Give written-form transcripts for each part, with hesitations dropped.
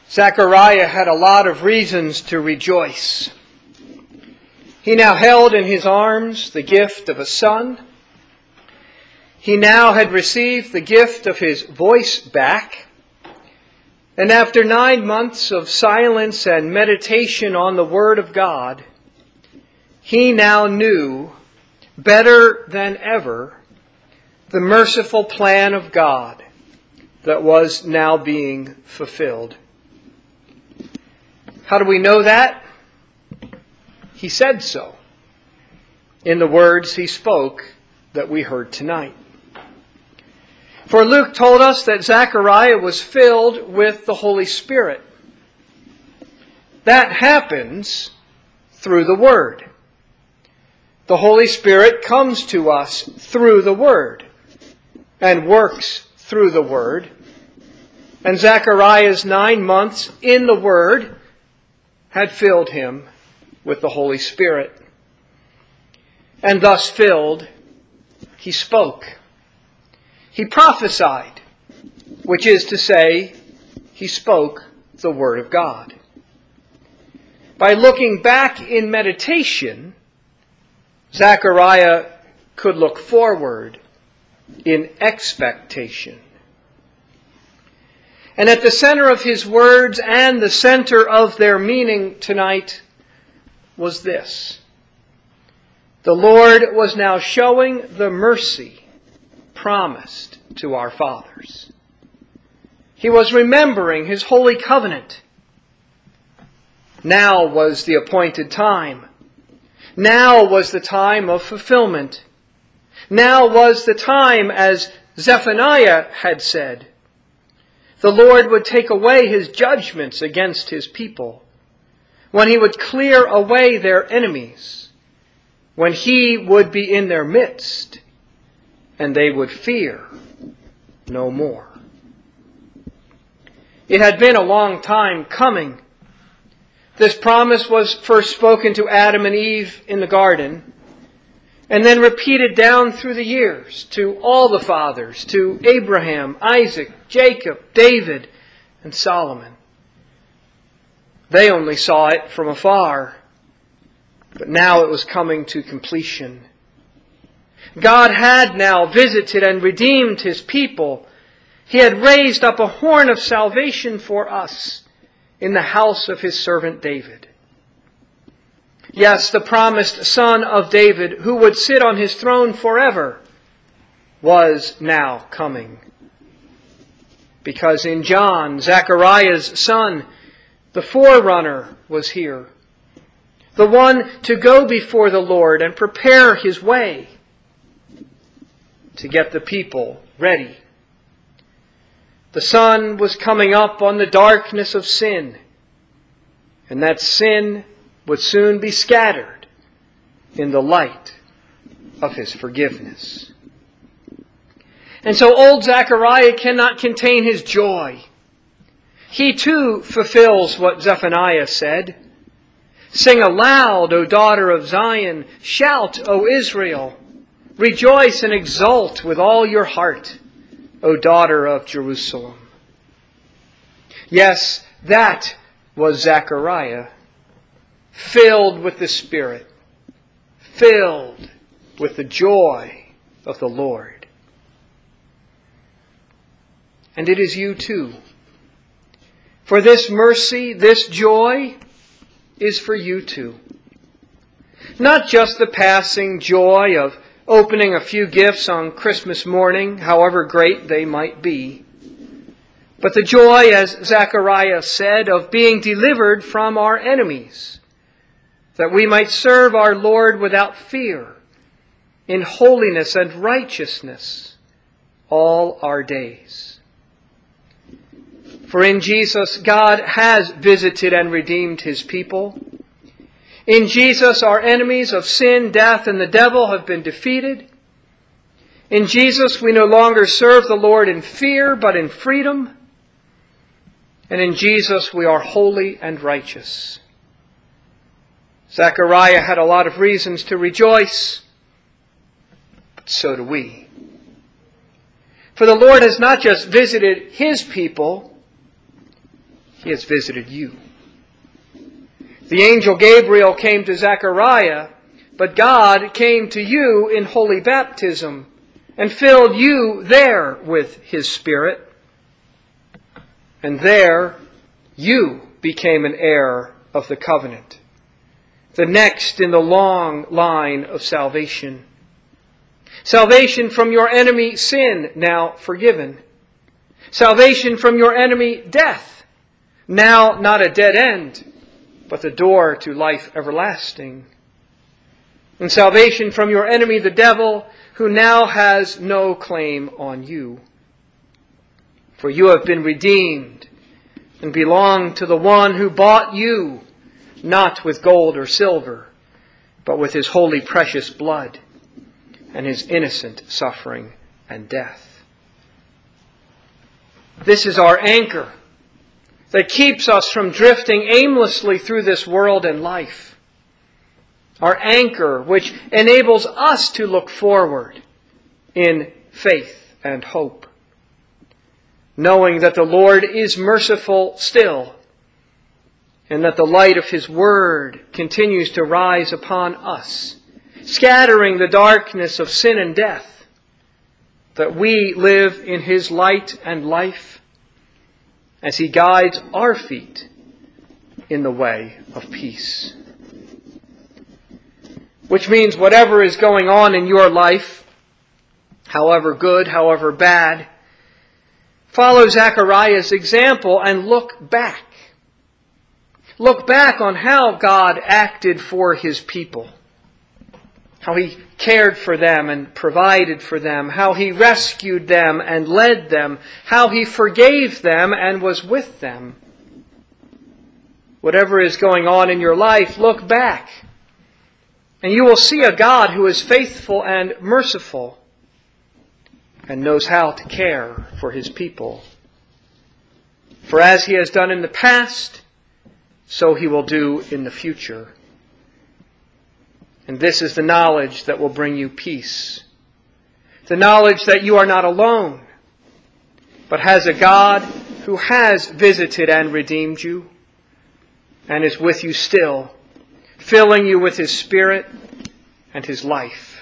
Zechariah had a lot of reasons to rejoice. He now held in his arms the gift of a son. He now had received the gift of his voice back. And after 9 months of silence and meditation on the Word of God, he now knew better than ever the merciful plan of God that was now being fulfilled. How do we know that? He said so in the words he spoke that we heard tonight. For Luke told us that Zechariah was filled with the Holy Spirit. That happens through the Word. The Holy Spirit comes to us through the Word and works through the Word. And Zechariah's 9 months in the Word had filled him with the Holy Spirit. And thus filled, he spoke. He prophesied, which is to say, he spoke the Word of God. By looking back in meditation, Zechariah could look forward in expectation. And at the center of his words and the center of their meaning tonight was this. The Lord was now showing the mercy promised to our fathers. He was remembering his holy covenant. Now was the appointed time. Now was the time of fulfillment. Now was the time, as Zephaniah had said, the Lord would take away his judgments against his people, when he would clear away their enemies, when he would be in their midst, and they would fear no more. It had been a long time coming. This promise was first spoken to Adam and Eve in the garden, and then repeated down through the years to all the fathers, to Abraham, Isaac, Jacob, David, and Solomon. They only saw it from afar, but now it was coming to completion. God had now visited and redeemed his people. He had raised up a horn of salvation for us in the house of his servant David. Yes, the promised son of David, who would sit on his throne forever, was now coming. Because in John, Zechariah's son, the forerunner was here. The one to go before the Lord and prepare his way to get the people ready. The sun was coming up on the darkness of sin, and that sin would soon be scattered in the light of his forgiveness. And so old Zechariah cannot contain his joy. He too fulfills what Zephaniah said. Sing aloud, O daughter of Zion. Shout, O Israel. Rejoice and exult with all your heart, O daughter of Jerusalem. Yes, that was Zechariah, filled with the Spirit, filled with the joy of the Lord. And it is you too. For this mercy, this joy, is for you too. Not just the passing joy of opening a few gifts on Christmas morning, however great they might be, but the joy, as Zechariah said, of being delivered from our enemies, that we might serve our Lord without fear, in holiness and righteousness, all our days. For in Jesus, God has visited and redeemed his people. In Jesus, our enemies of sin, death, and the devil have been defeated. In Jesus, we no longer serve the Lord in fear, but in freedom. And in Jesus, we are holy and righteous. Zechariah had a lot of reasons to rejoice, but so do we. For the Lord has not just visited his people, He has visited you. The angel Gabriel came to Zechariah, but God came to you in holy baptism and filled you there with His Spirit. And there you became an heir of the covenant, the next in the long line of salvation. Salvation from your enemy sin, now forgiven. Salvation from your enemy death, now not a dead end, but the door to life everlasting. And salvation from your enemy the devil, who now has no claim on you. For you have been redeemed and belong to the one who bought you, not with gold or silver, but with His holy precious blood and His innocent suffering and death. This is our anchor that keeps us from drifting aimlessly through this world and life. Our anchor which enables us to look forward in faith and hope, knowing that the Lord is merciful still, and that the light of His Word continues to rise upon us, scattering the darkness of sin and death, that we live in His light and life as He guides our feet in the way of peace. Which means whatever is going on in your life, however good, however bad, follow Zechariah's example and look back. Look back on how God acted for His people. How He cared for them and provided for them. How He rescued them and led them. How He forgave them and was with them. Whatever is going on in your life, look back. And you will see a God who is faithful and merciful and knows how to care for His people. For as He has done in the past, so He will do in the future. And this is the knowledge that will bring you peace. The knowledge that you are not alone, but has a God who has visited and redeemed you and is with you still, filling you with His Spirit and His life.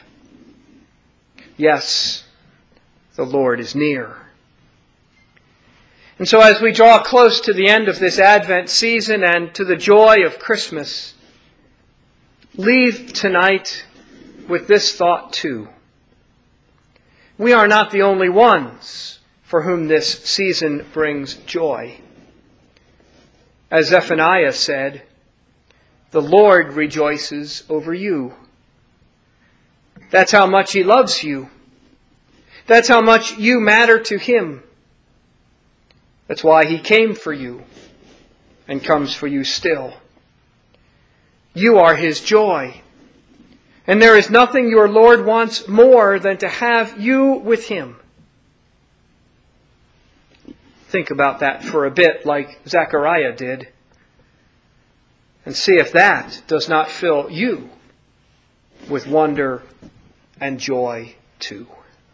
Yes, the Lord is near. And so as we draw close to the end of this Advent season and to the joy of Christmas, leave tonight with this thought too. We are not the only ones for whom this season brings joy. As Zephaniah said, the Lord rejoices over you. That's how much He loves you. That's how much you matter to Him. That's why He came for you and comes for you still. You are His joy. And there is nothing your Lord wants more than to have you with Him. Think about that for a bit, like Zechariah did. And see if that does not fill you with wonder and joy too.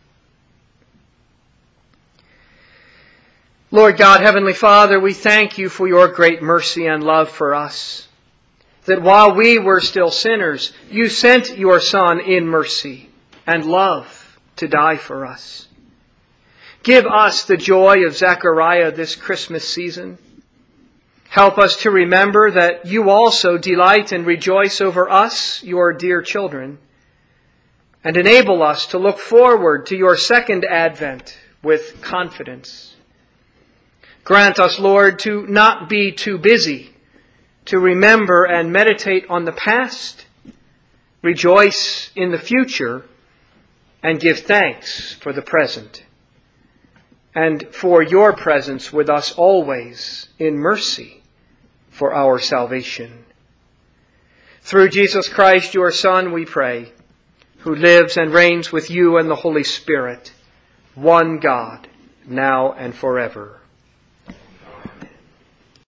Lord God, Heavenly Father, we thank You for Your great mercy and love for us. That while we were still sinners, You sent Your Son in mercy and love to die for us. Give us the joy of Zechariah this Christmas season. Help us to remember that You also delight and rejoice over us, Your dear children, and enable us to look forward to Your second advent with confidence. Grant us, Lord, to not be too busy to remember and meditate on the past, rejoice in the future, and give thanks for the present, and for Your presence with us always in mercy for our salvation. Through Jesus Christ, Your Son, we pray, who lives and reigns with You and the Holy Spirit, one God, now and forever.